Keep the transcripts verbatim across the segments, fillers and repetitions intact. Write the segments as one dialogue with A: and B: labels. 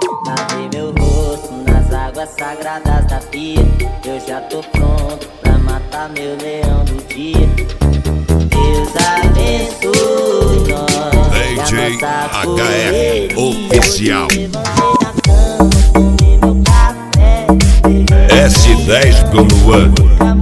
A: Lavei meu rosto nas águas sagradas da pia. Eu já tô pronto pra matar meu leão do dia. Deus abençoe nós.
B: D J H R Oficial. S dez Don Juan.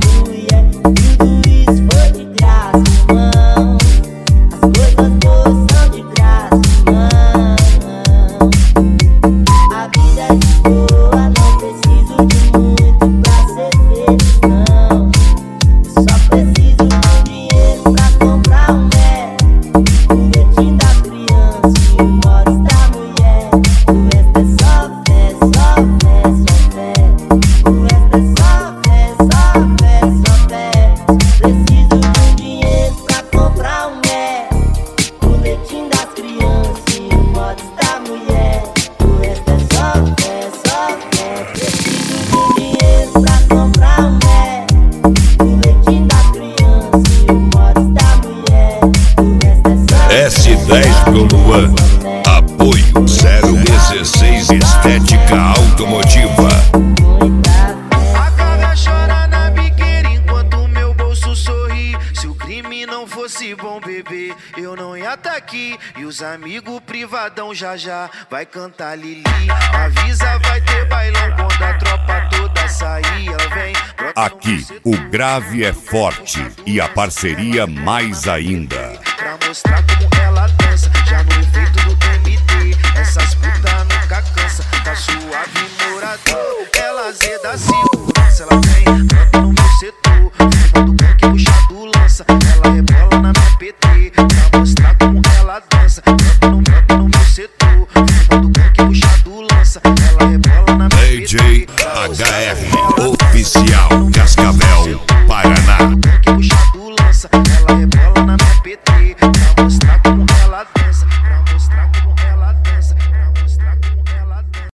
B: S dez Don Juan. Apoio zero dezesseis Estética Automotiva.
C: A cara chora na biqueira enquanto meu bolso sorri. Se o crime não fosse bom, bebê, eu não ia tá aqui. E os amigos privadão já já vai cantar Lili. Avisa, vai ter bailão quando a tropa toda sair. Ela vem.
B: Aqui o grave é forte e a parceria mais ainda.
C: Pra mostrar como ela dança, já no efeito do M D. Essas putas nunca cansa, tá suave morador. Ela zeda a segurança, ela vem, brota no meu setor. Fumando com que puxado lança, ela rebola na minha P T. Pra mostrar como ela dança, brota no, brota no meu setor. Fumando com que puxado lança, ela rebola na minha P T.
B: D J H R Oficial Cascavel.